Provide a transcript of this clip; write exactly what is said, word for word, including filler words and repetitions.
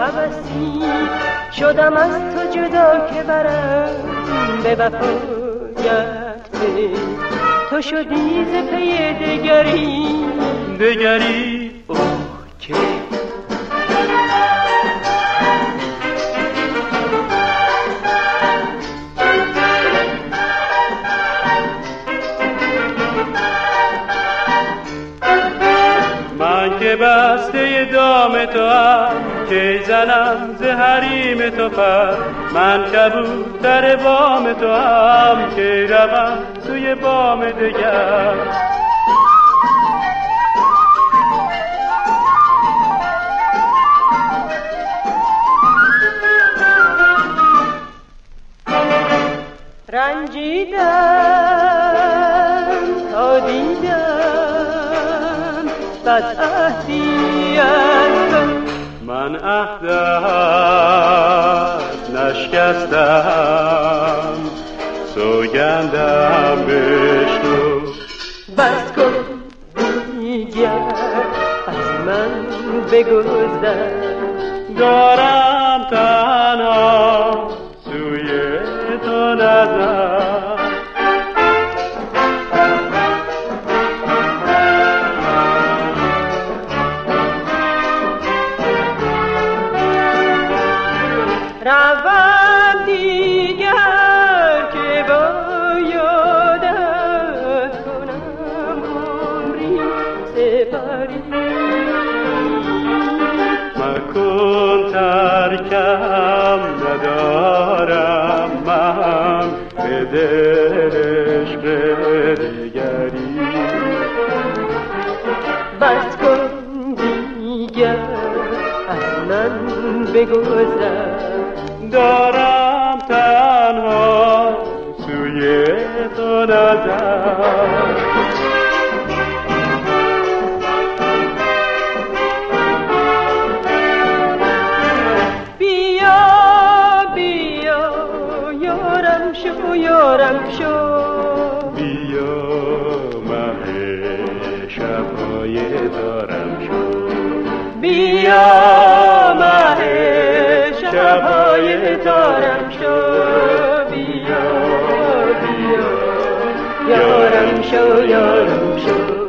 هوسی شدم از تو جدا که برم به وفایت پی تو شدی ز پی دگری دگری اوه که من که بسته دام تو هم که زنم ز حریم تو پر من کبوتر بام تو هم که روم سوی بام دگر رنجیدم تا دیدم بد عهدی از تو من عهدت نشکستم سوگندم بشنو بس کن دیگر از من بگذر دارم تنها سوی تو نظر روم دیگر که با یادت کنم عمری سپری مکن ترکم ندارم من به دلش به دگری بس کن دیگر از من بگذر دارم تنها سوی تو نظر بیا بیا یارم شو یارم شو بیا مه شبهای دارم شو بیا مه شبهای دارم شو بیا بیا یارم شو یارم شو